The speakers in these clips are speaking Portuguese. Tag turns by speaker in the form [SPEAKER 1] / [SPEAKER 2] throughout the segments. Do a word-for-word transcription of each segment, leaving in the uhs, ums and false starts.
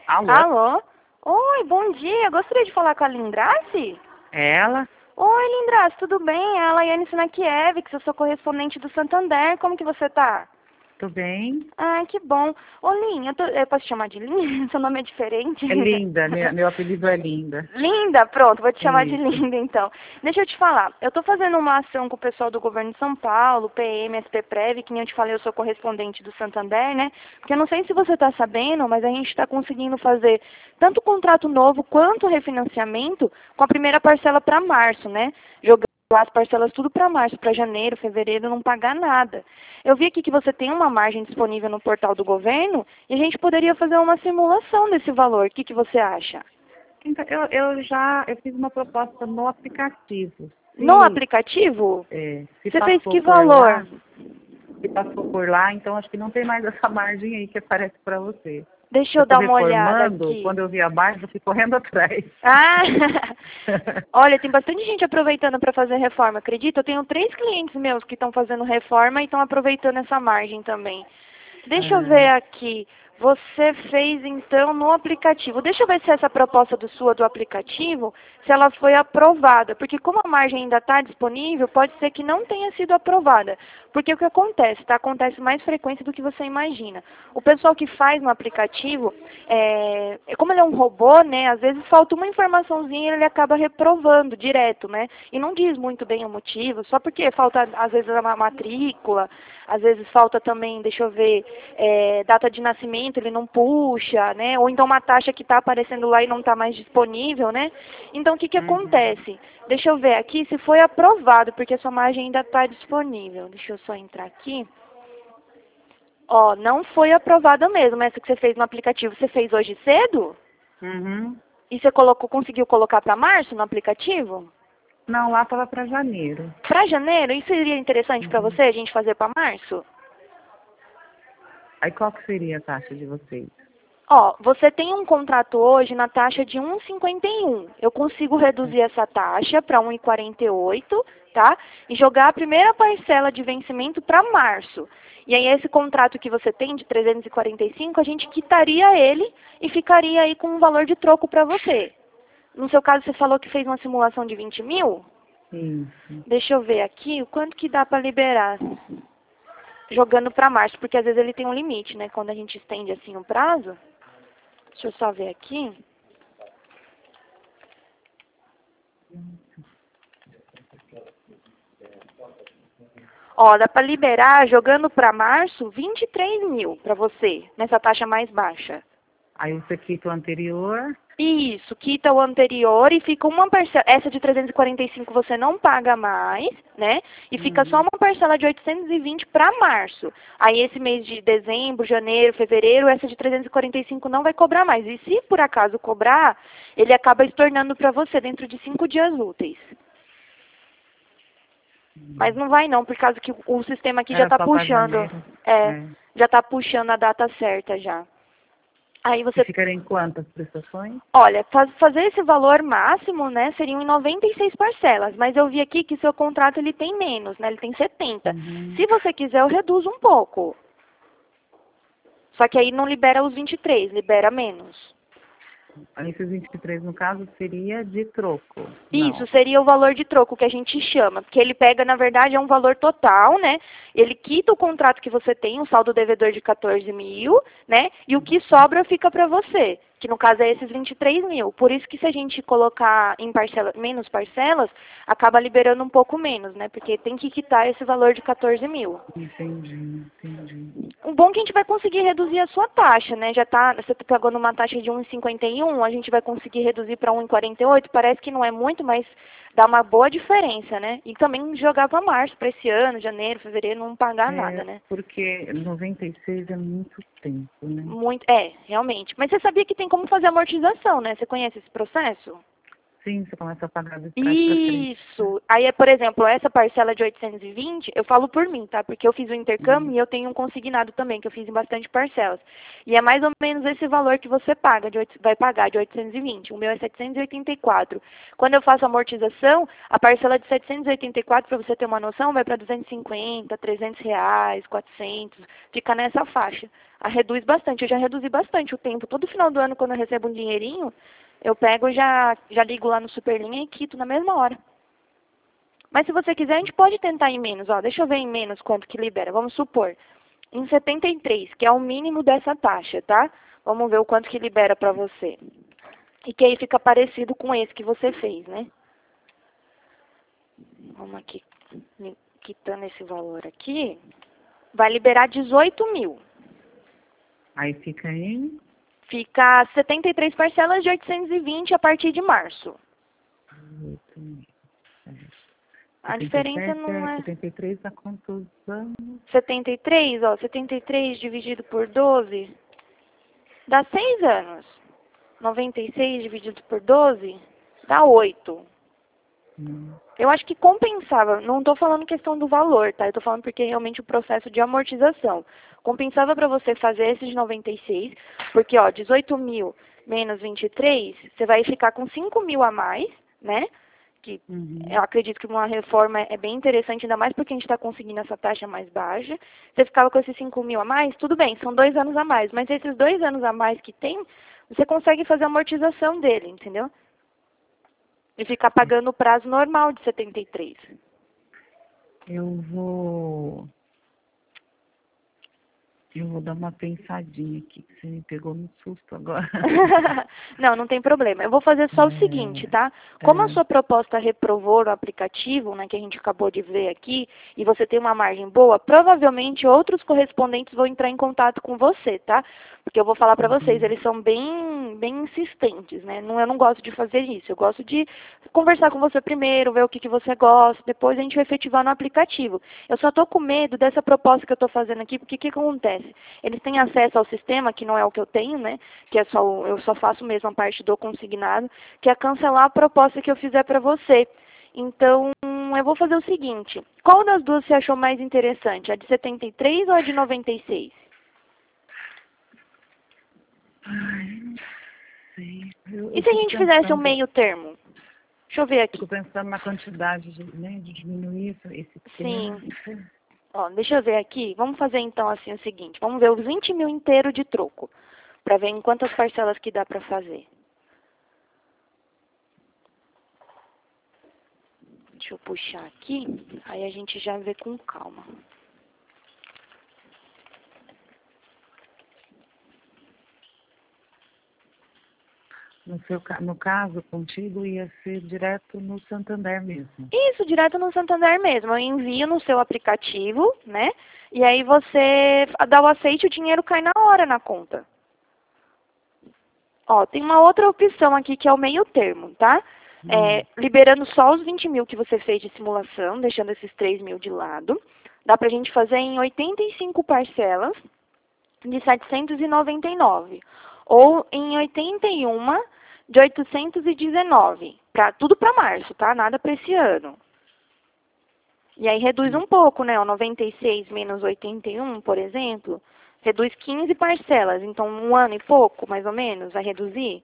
[SPEAKER 1] Alô?
[SPEAKER 2] Alô? Oi, bom dia. Gostaria de falar com a Lindrace?
[SPEAKER 1] É ela?
[SPEAKER 2] Oi, Lindrace, tudo bem? É a Laiane Sinakiewicz, eu sou correspondente do Santander. Como que você tá?
[SPEAKER 1] Tudo bem?
[SPEAKER 2] Ah, que bom. Ô, Lin, eu, tô- eu posso te chamar de Lin? Seu nome é diferente.
[SPEAKER 1] É Linda, meu, meu apelido é Linda.
[SPEAKER 2] Linda, pronto, vou te chamar de
[SPEAKER 1] Isso.
[SPEAKER 2] Linda então. Deixa eu te falar, eu estou fazendo uma ação com o pessoal do governo de São Paulo, P M, S P Prev, que nem eu te falei, eu sou correspondente do Santander, né? Porque eu não sei se você está sabendo, mas a gente está conseguindo fazer tanto contrato novo quanto refinanciamento com a primeira parcela para março, né? Jogando as parcelas tudo para março, para janeiro, fevereiro, não pagar nada. Eu vi aqui que você tem uma margem disponível no portal do governo e a gente poderia fazer uma simulação desse valor. O que, que você acha?
[SPEAKER 1] Então, eu, eu já eu fiz uma proposta no aplicativo.
[SPEAKER 2] No
[SPEAKER 1] Se,
[SPEAKER 2] aplicativo?
[SPEAKER 1] é, se
[SPEAKER 2] Você fez
[SPEAKER 1] passou
[SPEAKER 2] que
[SPEAKER 1] por
[SPEAKER 2] valor?
[SPEAKER 1] lá, se passou por lá, então acho que não tem mais essa margem aí que aparece para você.
[SPEAKER 2] Deixa
[SPEAKER 1] Eu
[SPEAKER 2] eu
[SPEAKER 1] estou
[SPEAKER 2] dar uma olhada
[SPEAKER 1] reformando,
[SPEAKER 2] aqui.
[SPEAKER 1] quando eu vi a margem, eu fui correndo atrás.
[SPEAKER 2] Ah! Olha, tem bastante gente aproveitando para fazer reforma, acredita? Eu tenho três clientes meus que estão fazendo reforma e estão aproveitando essa margem também. Deixa eu ver
[SPEAKER 1] É,
[SPEAKER 2] aqui. Você fez então no aplicativo. Deixa eu ver se essa proposta do sua do aplicativo, se ela foi aprovada. Porque como a margem ainda está disponível, pode ser que não tenha sido aprovada. Porque o que acontece, tá? Acontece mais frequência do que você imagina. O pessoal que faz no aplicativo, é, como ele é um robô, né? Às vezes falta uma informaçãozinha e ele acaba reprovando direto, né? E não diz muito bem o motivo, só porque falta às vezes a matrícula, às vezes falta também, deixa eu ver, é, data de nascimento, ele não puxa, né? Ou então uma taxa que está aparecendo lá e não está mais disponível, né? Então o que, que
[SPEAKER 1] uhum.
[SPEAKER 2] acontece? Deixa eu ver aqui se foi aprovado, porque a sua margem ainda está disponível. Deixa eu só entrar aqui. Ó, não foi aprovada mesmo, essa que você fez no aplicativo. Você fez hoje cedo?
[SPEAKER 1] Uhum.
[SPEAKER 2] E você colocou, conseguiu colocar para março no aplicativo?
[SPEAKER 1] Não, lá estava para janeiro.
[SPEAKER 2] Para janeiro? Isso seria interessante para
[SPEAKER 1] Uhum.
[SPEAKER 2] você, a gente fazer para março?
[SPEAKER 1] Aí qual que seria a taxa de vocês?
[SPEAKER 2] Ó, você tem um contrato hoje na taxa de um vírgula cinquenta e um. Eu consigo reduzir essa taxa para um vírgula quarenta e oito, tá? E jogar a primeira parcela de vencimento para março. E aí esse contrato que você tem de trezentos e quarenta e cinco, a gente quitaria ele e ficaria aí com um valor de troco para você. No seu caso, você falou que fez uma simulação de vinte mil?
[SPEAKER 1] Isso.
[SPEAKER 2] Deixa eu ver aqui o quanto que dá para liberar. Jogando para março, porque às vezes ele tem um limite, né? Quando a gente estende assim o prazo. Deixa eu só ver aqui. Ó, dá para liberar, jogando para março, vinte e três mil para você, nessa taxa mais baixa.
[SPEAKER 1] Aí você quita o anterior.
[SPEAKER 2] Isso, quita o anterior e fica uma parcela. Essa de trezentos e quarenta e cinco você não paga mais, né? E fica só
[SPEAKER 1] Uhum.
[SPEAKER 2] uma parcela de oitocentos e vinte para março. Aí esse mês de dezembro, janeiro, fevereiro, essa de trezentos e quarenta e cinco não vai cobrar mais. E se por acaso cobrar, ele acaba estornando para você dentro de cinco dias úteis. Mas não vai não, por causa que o sistema aqui já
[SPEAKER 1] Era
[SPEAKER 2] está
[SPEAKER 1] só para
[SPEAKER 2] puxando.
[SPEAKER 1] janeiro.
[SPEAKER 2] É,
[SPEAKER 1] É.
[SPEAKER 2] já está puxando a data certa já. Aí
[SPEAKER 1] E
[SPEAKER 2] você,
[SPEAKER 1] ficaria em quantas prestações?
[SPEAKER 2] olha, faz- fazer esse valor máximo, né, seriam em noventa e seis parcelas, mas eu vi aqui que seu contrato ele tem menos, né, ele tem setenta.
[SPEAKER 1] Uhum.
[SPEAKER 2] Se você quiser, eu reduzo um pouco. Só que aí não libera os vinte e três, libera menos.
[SPEAKER 1] Aí esses vinte e três, no caso, seria de troco.
[SPEAKER 2] Isso
[SPEAKER 1] Não.
[SPEAKER 2] seria o valor de troco que a gente chama, porque ele pega, na verdade, é um valor total, né? Ele quita o contrato que você tem, um saldo devedor de quatorze mil, né? E o que sobra fica para você, que no caso é esses vinte e três mil. Por isso que se a gente colocar em parcela, menos parcelas, acaba liberando um pouco menos, né? Porque tem que quitar esse valor de quatorze mil.
[SPEAKER 1] Entendi, entendi.
[SPEAKER 2] O bom é que a gente vai conseguir reduzir a sua taxa, né? Já tá, você está pagando uma taxa de um vírgula cinquenta e um, a gente vai conseguir reduzir para um vírgula quarenta e oito. Parece que não é muito, mas dá uma boa diferença, né? E também jogar para março, para esse ano, janeiro, fevereiro, não pagar nada,
[SPEAKER 1] É,
[SPEAKER 2] né?
[SPEAKER 1] porque noventa e seis é muito tempo, né?
[SPEAKER 2] Muito, é, realmente. Mas você sabia que tem como fazer amortização, né? Você conhece esse processo?
[SPEAKER 1] Sim, você começa a pagar de trás para frente.
[SPEAKER 2] Isso. Aí, é, por exemplo, essa parcela de oitocentos e vinte, eu falo por mim, tá? Porque eu fiz o intercâmbio
[SPEAKER 1] Uhum.
[SPEAKER 2] e eu tenho um consignado também, que eu fiz em bastante parcelas. E é mais ou menos esse valor que você paga, de oito, vai pagar, de oitocentos e vinte. O meu é setecentos e oitenta e quatro. Quando eu faço amortização, a parcela de setecentos e oitenta e quatro, para você ter uma noção, vai para duzentos e cinquenta, trezentos reais, quatrocentos. Fica nessa faixa. A reduz bastante. Eu já reduzi bastante o tempo. Todo final do ano, quando eu recebo um dinheirinho, eu pego e já, já ligo lá no Superlinha e quito na mesma hora. Mas se você quiser, a gente pode tentar em menos. Ó, deixa eu ver em menos quanto que libera. Vamos supor, em setenta e três, que é o mínimo dessa taxa, tá? Vamos ver o quanto que libera para você. E que aí fica parecido com esse que você fez, né? Vamos aqui, quitando esse valor aqui. Vai liberar dezoito mil.
[SPEAKER 1] Aí fica em...
[SPEAKER 2] Fica setenta e três parcelas de oitocentos e vinte a partir de março.
[SPEAKER 1] oito mil. É.
[SPEAKER 2] A diferença não é...
[SPEAKER 1] setenta e três a quantos anos?
[SPEAKER 2] setenta e três, ó, setenta e três dividido por doze, dá seis anos. noventa e seis dividido por doze, dá oito.
[SPEAKER 1] Hum.
[SPEAKER 2] Eu acho que compensava, não estou falando questão do valor, tá? Eu estou falando porque realmente o processo de amortização. Compensava para você fazer esse de noventa e seis, porque, ó, dezoito mil menos vinte e três, você vai ficar com cinco mil a mais, né? Que
[SPEAKER 1] Uhum.
[SPEAKER 2] eu acredito que uma reforma é bem interessante, ainda mais porque a gente está conseguindo essa taxa mais baixa. Você ficava com esses cinco mil a mais, tudo bem, são dois anos a mais. Mas esses dois anos a mais que tem, você consegue fazer a amortização dele, entendeu? E ficar pagando o prazo normal de setenta e três.
[SPEAKER 1] Eu vou... Eu vou dar uma pensadinha aqui, que você me pegou no susto agora.
[SPEAKER 2] Não, não tem problema. Eu vou fazer só o
[SPEAKER 1] É,
[SPEAKER 2] seguinte, tá? Como a
[SPEAKER 1] é.
[SPEAKER 2] sua proposta reprovou no aplicativo, né, que a gente acabou de ver aqui, e você tem uma margem boa, provavelmente outros correspondentes vão entrar em contato com você, tá? Porque eu vou falar pra vocês,
[SPEAKER 1] Uhum.
[SPEAKER 2] eles são bem, bem insistentes, né? Não, eu não gosto de fazer isso. Eu gosto de conversar com você primeiro, ver o que, que você gosta, depois a gente vai efetivar no aplicativo. Eu só tô com medo dessa proposta que eu tô fazendo aqui, porque o que, que acontece? Eles têm acesso ao sistema, que não é o que eu tenho, né? Que é só o, eu só faço mesmo a parte do consignado, que é cancelar a proposta que eu fizer para você. Então, eu vou fazer o seguinte. Qual das duas você achou mais interessante? A de setenta e três ou a de noventa e seis?
[SPEAKER 1] Ai, não sei. Eu,
[SPEAKER 2] E
[SPEAKER 1] eu
[SPEAKER 2] se a
[SPEAKER 1] fico
[SPEAKER 2] gente fizesse um
[SPEAKER 1] pensando,
[SPEAKER 2] meio termo? Deixa eu ver aqui.
[SPEAKER 1] fico pensando na quantidade de, né, de diminuir esse, esse
[SPEAKER 2] Sim.
[SPEAKER 1] tempo.
[SPEAKER 2] Ó, deixa eu ver aqui. Vamos fazer então assim o seguinte. Vamos ver os vinte mil inteiro de troco. Para ver em quantas parcelas que dá para fazer. Deixa eu puxar aqui. Aí a gente já vê com calma.
[SPEAKER 1] No, seu, ca- no caso, contigo, ia ser direto no Santander mesmo.
[SPEAKER 2] Isso, direto no Santander mesmo. Eu envio no seu aplicativo, né? E aí você dá o aceite e o dinheiro cai na hora na conta. Ó, tem uma outra opção aqui que é o meio termo, tá? É,
[SPEAKER 1] Hum.
[SPEAKER 2] liberando só os vinte mil que você fez de simulação, deixando esses três mil de lado. Dá pra gente fazer em oitenta e cinco parcelas de setecentos e noventa e nove. Ou em oitenta e um de oitocentos e dezenove. Pra, tudo para março, tá? Nada para esse ano. E aí reduz um pouco, né? O noventa e seis menos oitenta e um, por exemplo, reduz quinze parcelas. Então, um ano e pouco, mais ou menos, vai reduzir.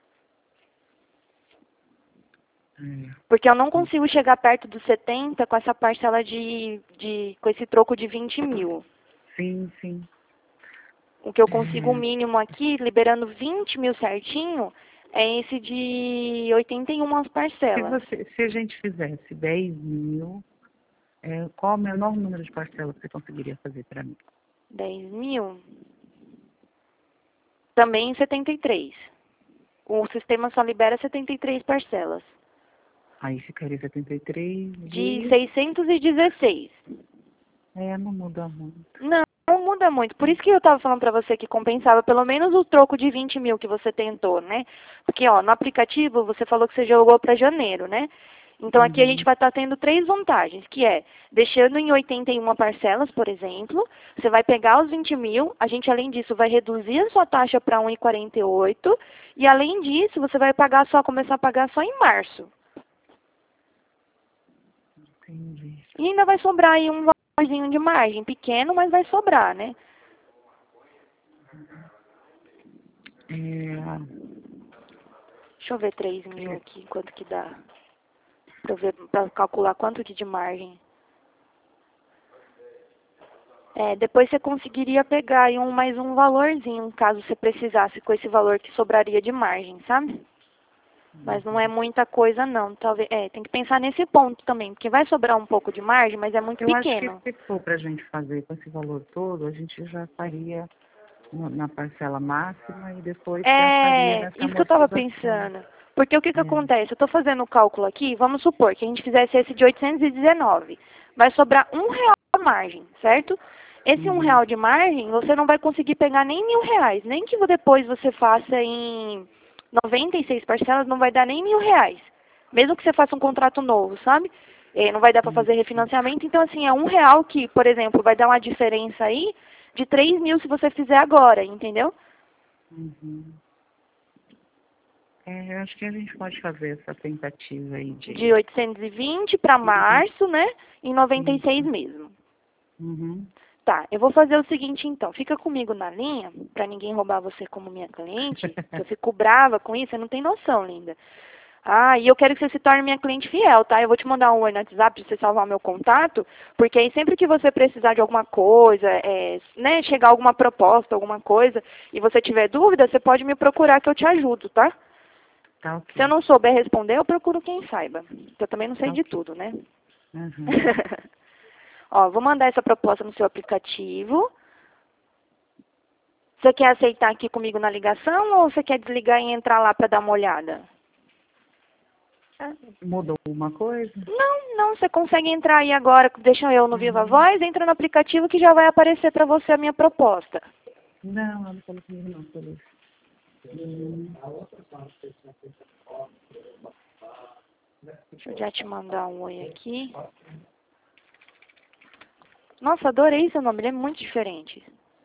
[SPEAKER 1] É.
[SPEAKER 2] Porque eu não consigo chegar perto dos setenta com essa parcela de, de com esse troco de vinte mil.
[SPEAKER 1] Sim, sim.
[SPEAKER 2] O que eu consigo o
[SPEAKER 1] É.
[SPEAKER 2] mínimo aqui, liberando vinte mil certinho, é esse de oitenta e uma
[SPEAKER 1] Se,
[SPEAKER 2] parcelas.
[SPEAKER 1] você, se a gente fizesse dez mil, é, qual o menor número de parcelas que você conseguiria fazer para mim?
[SPEAKER 2] dez mil. Também em setenta e três. O sistema só libera setenta e três parcelas.
[SPEAKER 1] Aí ficaria setenta e três
[SPEAKER 2] De
[SPEAKER 1] de...
[SPEAKER 2] seiscentos e dezesseis.
[SPEAKER 1] É, não muda muito.
[SPEAKER 2] Não, não muda muito. Por isso que eu estava falando para você que compensava pelo menos o troco de vinte mil que você tentou, né? Porque, ó, no aplicativo você falou que você jogou para janeiro, né? Então, aqui a
[SPEAKER 1] Uhum.
[SPEAKER 2] gente vai estar tendo três vantagens, que é, deixando em oitenta e uma parcelas, por exemplo, você vai pegar os vinte mil, a gente, além disso, vai reduzir a sua taxa para um vírgula quarenta e oito, e, além disso, você vai pagar só, começar a pagar só em março.
[SPEAKER 1] Entendi.
[SPEAKER 2] E ainda vai sobrar aí um valorzinho de margem, pequeno, mas vai sobrar, né?
[SPEAKER 1] É,
[SPEAKER 2] Deixa eu ver três mil
[SPEAKER 1] é,
[SPEAKER 2] aqui, quanto que dá, para ver, para calcular quanto que de margem. É, depois você conseguiria pegar aí um, mais um valorzinho, caso você precisasse, com esse valor que sobraria de margem, sabe? Mas não é muita coisa não, talvez, é, tem que pensar nesse ponto também, porque vai sobrar um pouco de margem, mas é muito
[SPEAKER 1] eu acho que
[SPEAKER 2] pequeno.
[SPEAKER 1] se for para a gente fazer com esse valor todo, a gente já faria no- na parcela máxima e depois pensaria
[SPEAKER 2] É,
[SPEAKER 1] nessa
[SPEAKER 2] isso que eu estava
[SPEAKER 1] amortização.
[SPEAKER 2] pensando. Porque o que que
[SPEAKER 1] É.
[SPEAKER 2] acontece? Eu estou fazendo o cálculo aqui, vamos supor que a gente fizesse esse de oitocentos e dezenove. Vai sobrar um real de margem, certo? Esse um
[SPEAKER 1] Uhum.
[SPEAKER 2] real de margem, você não vai conseguir pegar nem mil reais. Nem que depois você faça em noventa e seis parcelas, não vai dar nem mil reais. Mesmo que você faça um contrato novo, sabe? É, não vai dar para
[SPEAKER 1] Uhum.
[SPEAKER 2] fazer refinanciamento. Então, assim, é um real que, por exemplo, vai dar uma diferença aí de três mil se você fizer agora, entendeu?
[SPEAKER 1] Uhum. É, eu acho que a gente pode fazer essa tentativa aí
[SPEAKER 2] De
[SPEAKER 1] de
[SPEAKER 2] oitocentos e vinte para
[SPEAKER 1] Uhum.
[SPEAKER 2] março, né? Em noventa e seis
[SPEAKER 1] Isso.
[SPEAKER 2] mesmo.
[SPEAKER 1] Uhum.
[SPEAKER 2] Tá, eu vou fazer o seguinte então. Fica comigo na linha, para ninguém roubar você como minha cliente. Que eu fico brava com isso, você não tem noção, linda. Ah, e eu quero que você se torne minha cliente fiel, tá? Eu vou te mandar um oi no WhatsApp para você salvar o meu contato, porque aí sempre que você precisar de alguma coisa, é, né, chegar alguma proposta, alguma coisa, e você tiver dúvida, você pode me procurar que eu te ajudo, tá?
[SPEAKER 1] Tá
[SPEAKER 2] Se eu
[SPEAKER 1] ok.
[SPEAKER 2] não souber responder, eu procuro quem saiba. Eu também não sei
[SPEAKER 1] Tá
[SPEAKER 2] de
[SPEAKER 1] ok.
[SPEAKER 2] tudo, né?
[SPEAKER 1] Uhum.
[SPEAKER 2] Ó, vou mandar essa proposta no seu aplicativo. Você quer aceitar aqui comigo na ligação ou você quer desligar e entrar lá para dar uma olhada?
[SPEAKER 1] Mudou alguma coisa?
[SPEAKER 2] Não, não, você consegue entrar aí agora, deixa eu no Viva
[SPEAKER 1] Uhum.
[SPEAKER 2] Voz, entra no aplicativo que já vai aparecer para você a minha proposta.
[SPEAKER 1] Não, ela não falou comigo não, Feliz. Hum.
[SPEAKER 2] Deixa eu já te mandar um oi aqui. Nossa, adorei seu nome, ele é muito diferente.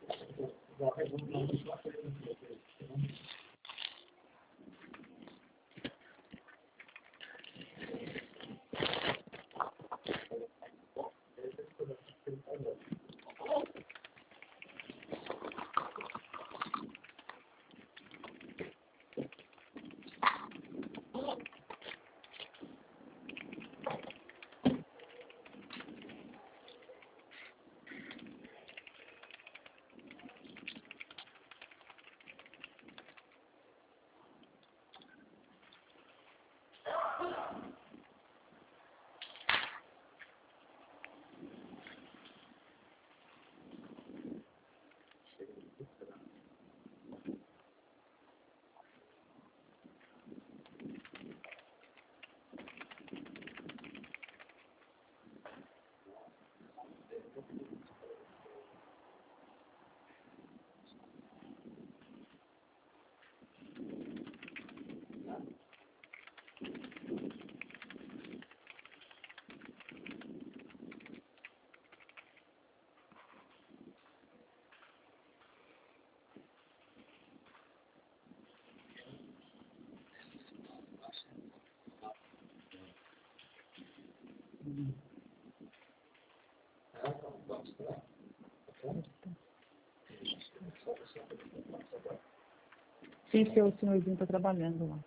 [SPEAKER 1] Sim, seu senhorzinho está trabalhando lá.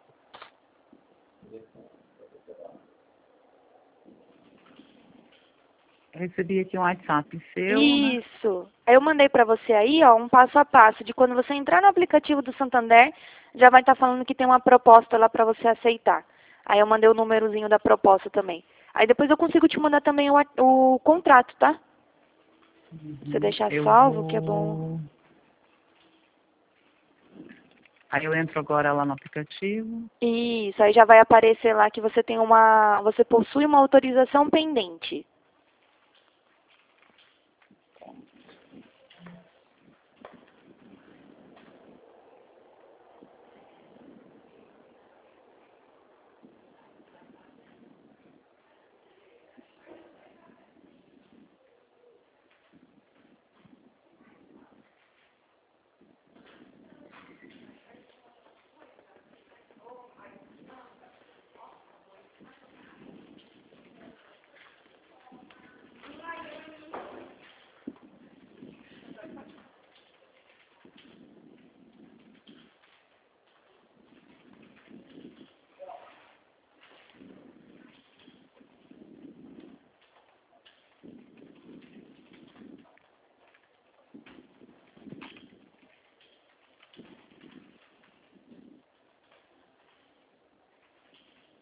[SPEAKER 1] Eu recebi aqui um WhatsApp seu, né?
[SPEAKER 2] Isso. Aí eu mandei para você aí, ó, um passo a passo de quando você entrar no aplicativo do Santander, já vai estar falando que tem uma proposta lá para você aceitar. Aí eu mandei o númerozinho da proposta também. Aí depois eu consigo te mandar também o, a- o contrato, tá? Você
[SPEAKER 1] Uhum.
[SPEAKER 2] deixar
[SPEAKER 1] Eu
[SPEAKER 2] salvo, que é bom.
[SPEAKER 1] vou. Aí eu entro agora lá no aplicativo.
[SPEAKER 2] Isso, aí já vai aparecer lá que você tem uma, você possui uma autorização pendente.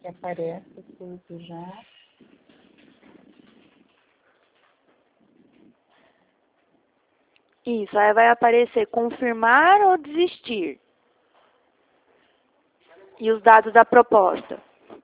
[SPEAKER 1] que aparece tudo já.
[SPEAKER 2] Isso, aí vai aparecer confirmar ou desistir. E os dados da proposta.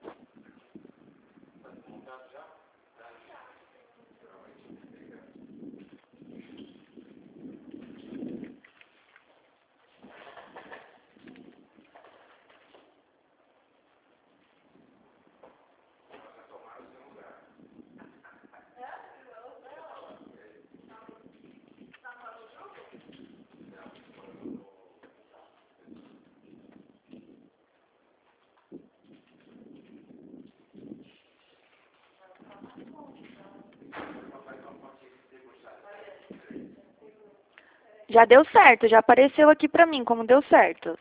[SPEAKER 2] Já deu certo, já apareceu aqui para mim como deu certo.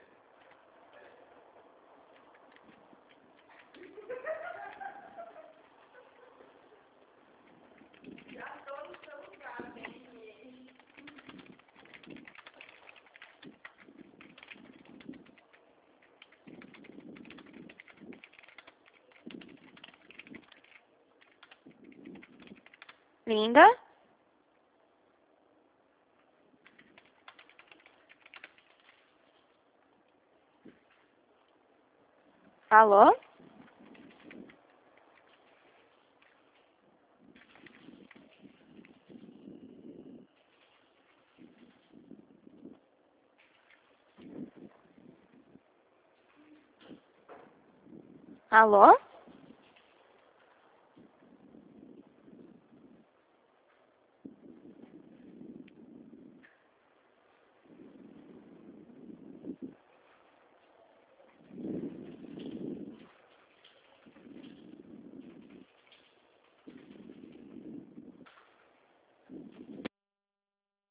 [SPEAKER 2] Linda? Alô? Alô?